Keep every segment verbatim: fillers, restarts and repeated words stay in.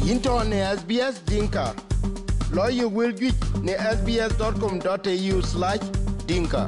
Into ne S B S Dinka. Lawyer will get ne sbs.com.au slash dinka.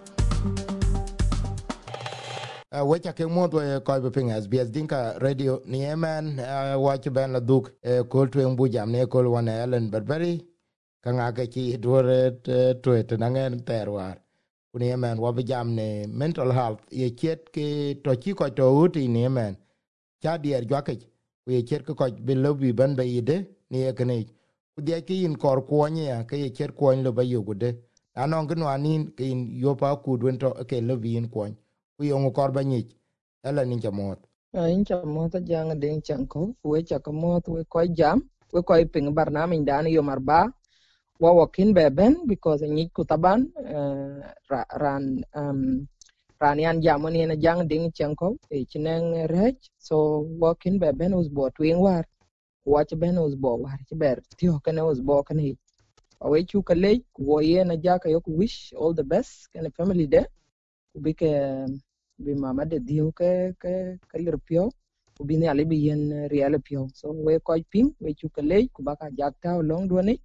Uh, wecha ke mo do ko be ping S B S Dinka radio ni eman uh, watch ben la duk uh, kol to mbu jam ne kol wana Ellen Berberi kanga ke chi dore to et nangen terwar kuni eman wa be jam ne mental health ye chet ke to chi ko to uti ni eman cha dier jwake ye chet ko be lobi ban be ide ni e kene ku de ke in kor kwanya ke ye chet kwon lo ba yugude anon gno anin ke in yopa ku dwen to ke lobi in kwon ku yong kor ba nyich ala ni jamot in cha mo ta jang ding chan ko we cha ko mo we ko jam we ko ping barnam dan yo marba wa wakin be ben because ni ku taban uh, ran um ran yan jam ni na jang ding chan ko e chineng rech so wakin be ben us bo twin war watch ben us bo war ti ber ti ho kana us bo kana we chu ka le wo ye na ja ka yo wish all the best kana family de bi ke bi mama de dio ke ke ke lirpio ku bi ne ale bi yen real pio so we ko ping we chu ka le ku ba ka jak ta long do ni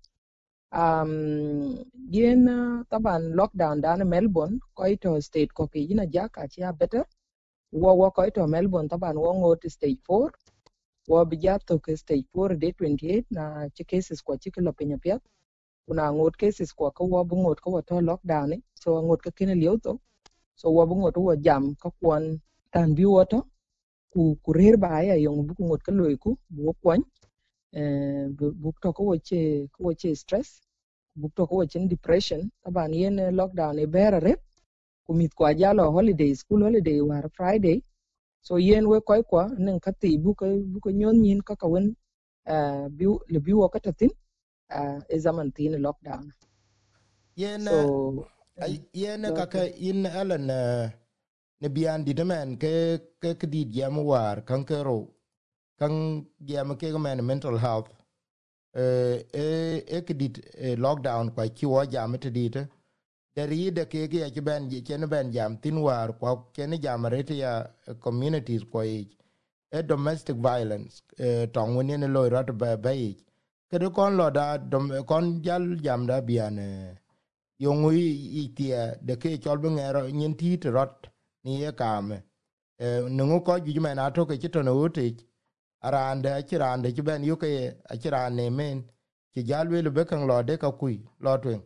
um yen uh, taban lockdown dan Melbourne ko ito state ko ke ina jak a chia better wo wo ko ito Melbourne taban wo ngot stage four wo bi ja to ke stage four day twenty-eight na che cases ko chi ko penya pia kuna ngot cases ko ko wo bu ngot ko to lockdown ni so ngot ka kin liu to so wa bungo to jam ka kwon tan bi woto ku ku rer ba ya yong bu ngot ka loy ku bu kwon eh bu to ko che ko che stress bu to ko che depression taban yen lockdown e bera re ku mit kwa jalo holiday school holiday war Friday so yen we koy kwa nen ka ti bu ko bu ko nyon nyin ka ka won eh bi le bi wo ka tatin eh e zaman tin lockdown yen so yen ka ka in ala na ne bian di demen ke ke di jam war kan kero kan jam ke men mental health eh eh e kidit lockdown kwa ki wo jam te dit der yide ke ke ya ben je ken ben jam tin war kwa ken jam rete ya communities kwa e domestic violence eh tong woni ne lo rat ba ba ke do kon lo da kon jal jam da bian yongu itia de ke chol bengero nyin ti rot ni ye kame eh nungu ko ju men ato ke chito no uti arande achirande ju ben yuke achirane men ki jalwe le bekan lo de ka kui lo twen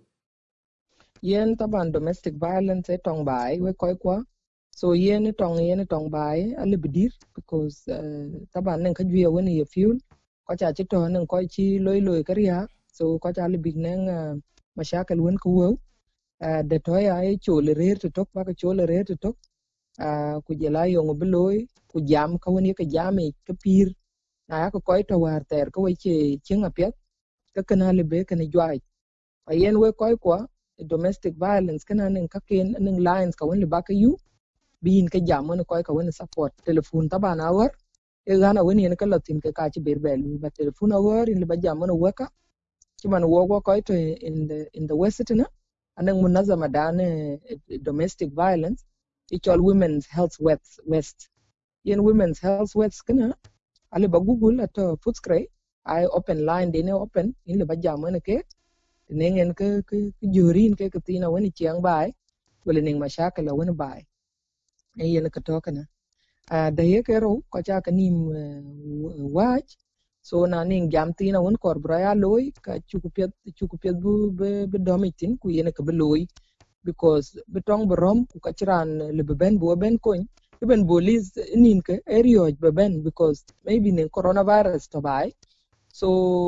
yen taban domestic violence e tong bai we koy kwa so yen tong yen tong bai ale bidir because uh, taban nen ka juye woni ye fuel ko cha ci to nen ko ci loy loy kariya so ko cha le big nen uh, mashakal won ko wo uh, de to ya e chole rer to tok ba ka chole rer to tok uh, ku je la yong bloy ku jam ka woni ka jame ka pir na ko koy to war ter ko we ci chinga pet ka kana le be kana jwai yen we koy kwa domestic violence kana nen ka ken nen lines ka woni ba ka yu bin ka jam woni koy ka woni support telephone taban awar e gana woni en ka latin ka ka ci berbel ba telephone awar in ba jam woni waka ci man wo go koy to in the in the west na anan munazama dan domestic violence it's all women's health west west yen women's health west kana ale ba google at footscray I open line de ne open in ba jam woni ke nengen ke ke jurin ke katina woni chiang bai wala ning mashakala woni bai e yen ka to kana a da ye ke ro ko cha ka nim wach so na ning jam tina won kor bra loy ka chuku pet chuku pet bu be domitin ku yen ka loy because betong brom ku ka chiran le ben bo ben kon ben bolis nin ke area be ben because maybe ning coronavirus to bai so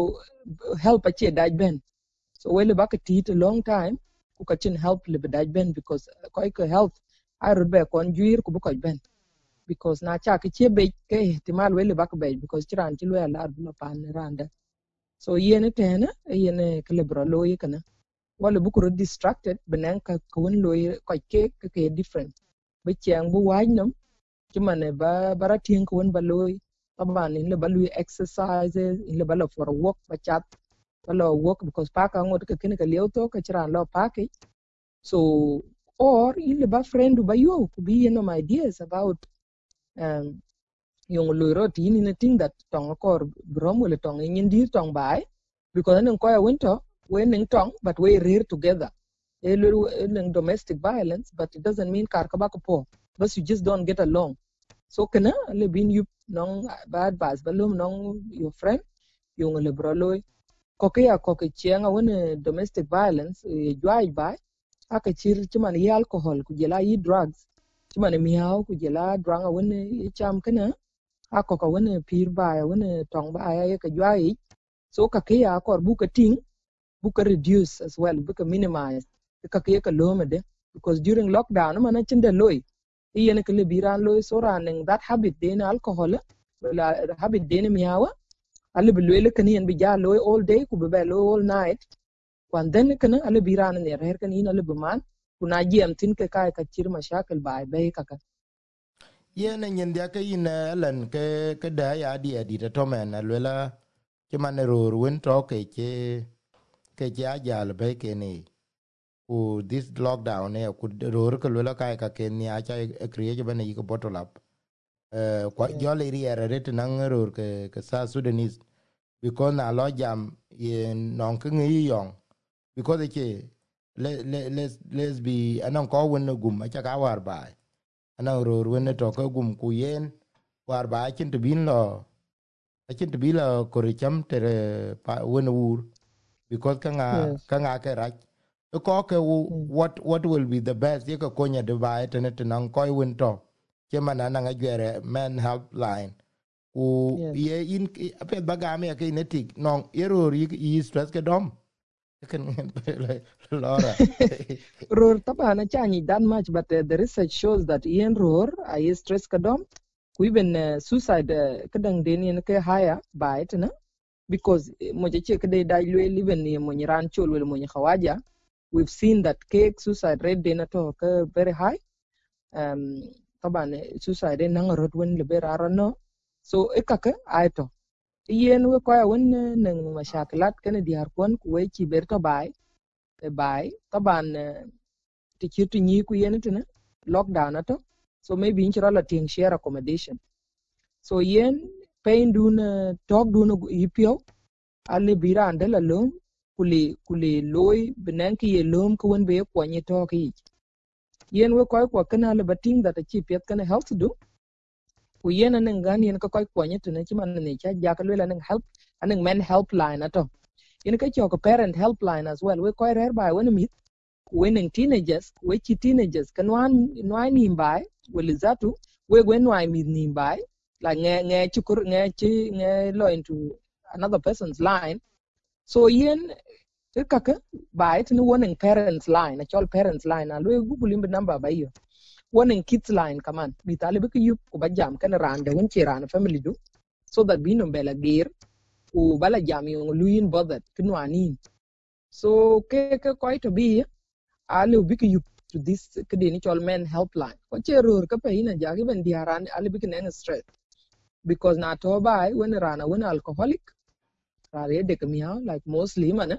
help a che daj ben so wele baka tit a long time ku ka chin help le bedaj ben because ko ko health I rud be kon juir ku ko ben because na cha ke che be ke ihtimal wele baka be because chiran chi le la la pan randa so yene tena yene kelebra loye kana wala bu ko distracted benen ka ko won loye ko ke ke different be chiang bu wajnam chimane ba baratin ko won ba loye taban in le balu exercises in le bala for a walk ba chat lo work because paka ngot ka kin ka liyo to ka chiran lo paki so or in ba friend ba yo could be no ideas about um yung luro ti ni na ting that tong kor brom wala tong nyin dir tong bai because nang ko ya winter we ning tong but we rear together a little domestic violence but it doesn't mean kar ka ba ko po but you just don't get along so kana le bin you nong bad bas balum nong your friend yung le broloy ko ke ya ko ke chianga wona domestic violence e jwai bai aka chir chiman yi alcohol ku jela yi drugs chiman miao ku jela dranga wona cham kana ako ka wona pir bai wona tong bai ka jwai so ka ke ya ko bu ka ting bu ka reduce as well bu ka minimize ka ke ka loma de because during lockdown man chin de loy yen ka le biran loy so running that habit de na alcohol la habit de miawa alle bi loy le kan yen bi ja loy all day ku be loy all night kwan den kan alle biran ne her kan yin alle bi man kuna jiem tin ke kai ka chir mashakil bai bai ka ka ye na nyen dia ka yin alan ke ke da ya di di to men lela ke man ro run to ke ke ke ja ja le be ke ni ku this lockdown ne ku ro ke lela kai ka ke ni a cha create ban yi ko bottle up eh kwa jo le ri era ret na ro ke ke sa Sudanese because na lo jam ye non ke ngi yong because ke le le let's let's be anan ko won gum cha ka war bai anan ro ro ne to ko gum ku yen war ba chin to bin lo chin to bin lo ko cham tere pa won wur because kanga kanga ke rach ko ke what what will be the best ye ko konya de ba ete ne nan ko won to ke mana nan agere men helpline ku ye in apet bagame ke netik non ero yi stress ke dom kan Laura roar taba na chani that much but uh, the research shows that yen roar I stress kadom ku even uh, suicide uh, kadang den yen ke higher by it na because mo je che kede dai lwe liven ni mo nyiran chol wel mo nyawaja we've seen that cake suicide rate den to ke very high um taba ne suicide na ngarot wen le beraro no so ekaka aito yen we ko ya wen nang mashaklat kan diar kon ku we ci berto bay bay taban ti kirtu nyi ku yen tene lockdown ato so maybe in chira la ting share accommodation so yen pain dun talk dun yipio alle bira andela lom kuli kuli loy benen ki ye lom ko wen be ko nyi to ki yen we ko ko kana le bating that chi pet kana help to do ku yen nan gan yen ko ko ko nyi tene chi man ne cha ja ka le nan help anan men helpline ato yen ka cho ko parent helpline as well we ko rer by when mit when teenagers we chi teenagers kan wan noy ni bai we zatu we gwen noy mi ni bai la nge nge chukur nge chi nge lo into another person's line so yen ka ka bai tin warning parents line a chol parents line a lo google imbe number ba yo warning kids line kaman bi tale be ku yup ku ba jam kan rande won chi ran family do so that bi no bela gir ku bala jam yo luyin bothered kinwanin so ke ke ko to bi ale bi ku yup to this kede ni chol men helpline ko che ror ka pe ina jagi ben diaran ale bi ken stress because na to bai when rana when alcoholic rare de kamiya like mostly man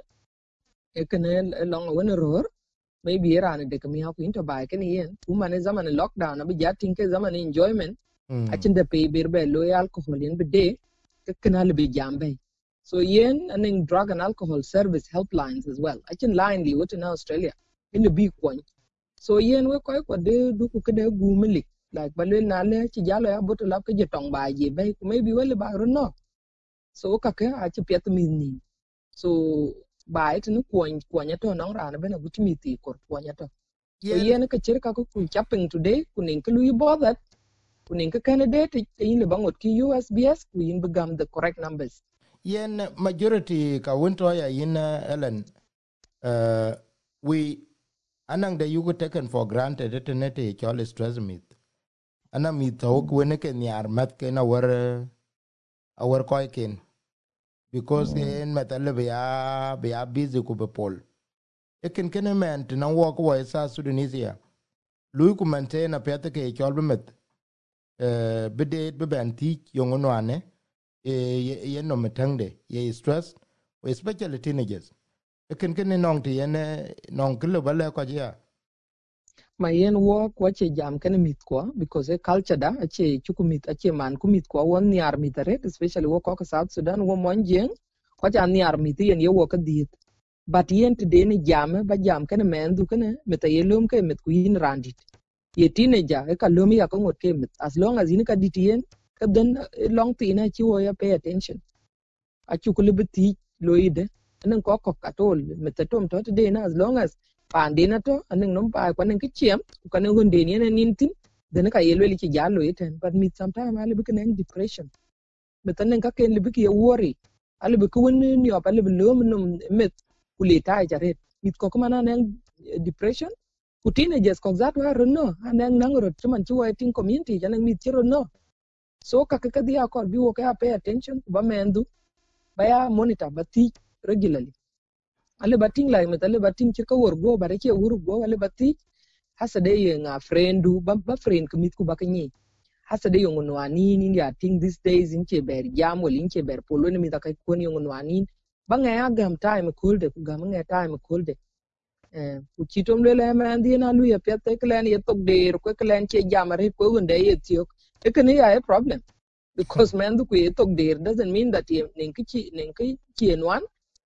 e ken long when ror maybe rana de kamiya ku into bai ken yen ku man zaman lockdown abi jatin ke zaman enjoyment achin de pe ber be lo alcohol in be de ken ale bi jambe so yen aning drug and alcohol service helplines as well achin line li what in Australia in the big one so yen we koy ko de du ko de gumeli like balwe na le ci jalo ya boto la ko je tong ba je bay ko maybe wala ba ro no so ka ke a ci pet min ni so ba it ni ko ko nya to nong rana bena guti mi ti ko ko nya to so yen ka cer ka ko ku chapping today ku nin ko lu bo that ku nin ka candidate yin le bangot ki U S B S ku yin begam the correct numbers yen majority ka wonto ya yin Ellen uh, we anang de yugo taken for granted it net e chol stress mit ana mit to ko ne ken yar mat ken our our koy ken because en metal be ya be ya busy ku be pol e ken ken men na wo ko sa Sudanisia lui ku maintain a pete ke chol be met eh be de be ben ti yongo no ane e ye no metangde ye stress especially teenagers e ken ken nong ti ene nong kilo bale ko ja ma yen wo ko che jam kan mit ko because a culture da che chuku mit a che man ku mit ko won niar mitare especially wo ko South Sudan wo monjeng ko ja niar mit yen yo wo ka dit but yen te de ni jam ba jam kan men du kan meta yelum ke met ku yin randit ye teenager e ka lum ya ko ngot ke met as long as yin ka dit yen ka den long ti na chi wo ya pay attention a chuku libti loide nan ko ko katol meta tom to de na as long as pande na to aning nom pa ko ning kichem ko ning hunde ni na nintin den ka yelwe li ci jallo iten but mit sometime ali bi ken depression mit tan ka ken li bi ki worry ali bi ko woni ni op ali bi lom num mit kulita jaret mit ko kuma na nang depression ku teenagers ko zat wa rono anang nang ro tuman ci wa tin community janang mit ci rono so ka ka dia ko bi wo ka pay attention ba mendu ba ya monitor ba ti regularly ale bating like met ale bating ci ka wor go bare ci wor go ale bati hasade ye nga friendu ba ba friend kumit ku bakani hasade yo ngono ani ni ya ting these days in che ber jam wol in che ber polo ni mi ta kai ko ni ngono ani ba nga ya gam time cool de ku gam nga time cool de eh ku ci tom le le ma ndi na lu ya pet te klen ye tok de ko klen che jam re ko wonde ye tiok e kan ya a problem because man du ku ye tok de doesn't mean that ye nen ki nen ki en wan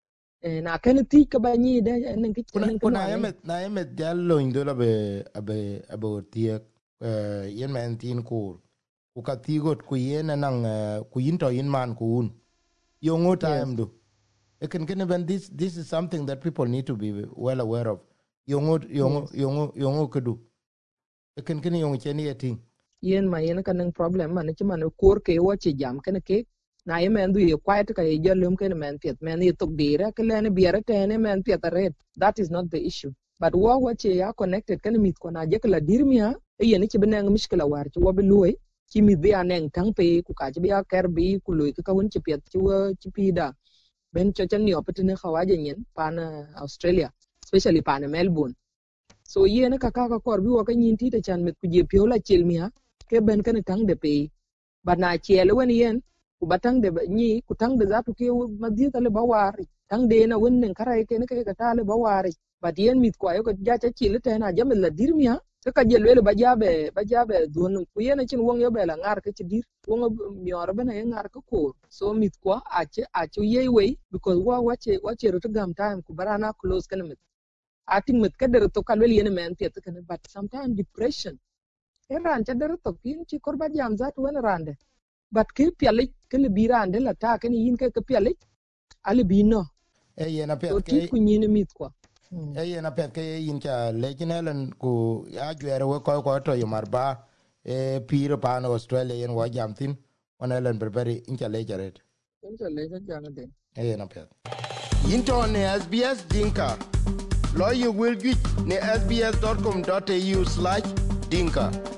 na kan ti ka ba ni de nen ki nen ko na yemet na yemet jallo indola be abe abe tie eh yen men tin kur ku ka ti got ku yen nan ku yin to yin man ku un yo ngo time do it can can even this this is something that people need to be well aware of yo ngo yo ngo yo ngo yo ngo kudu it can can yo cheni eting yen ma yen kan problem man ci man kor ke wo ci jam kan ke na ye men du ye quiet ka ye jalum ken men pet men ye tok dira ke len biara tene men pet red that is not the issue but wo wo ci ya connected kan mit ko na je kala dirmia e yen ci benang miskala war ci wo be loy ci mi be aneng tang pe ku ka ci be ker bi ku loy ka won ci pet ci wo ci pida ben cho chan ni opetine khawaje nyen pan Australia especially pan Melbourne so yen ka ka ka kor bi wo ka nyin ti te chan met ku je piola chelmia ke ben kan tang de pe but na chele wen yen ku batang de ni ku tang de zatu ke madhi tale bawari tang de na wonnen karai ke ne ke ka tale bawari but yen mit ko ayo ka ja cha chile te na jamel la dirmia ka ka je lele bajabe bajabe don ku yen chin wong yo bela ngar ke dir wong mior bena ye ngar ka ko so mit ko a che a che ye we because wa wa che wa che ro gam time ku barana close kan mit I think mit ka der to kalwel yen men pet kan but sometimes depression eran cha der to kin chi korba jam zat wen rande but ke piale ke le birande la ta ke yin ke ke piale ale bino e yena pet to ti ku nyin mit ko e yena pet ke yin cha lekinelen ku ya jere we ko ko to yomarba e piro pan Australia yen wa jamtin onelen berberi incha lejaret incha leja jangade e yena pet into ne S B S dinka lawyer will get ne s b s dot com dot a u slash dinka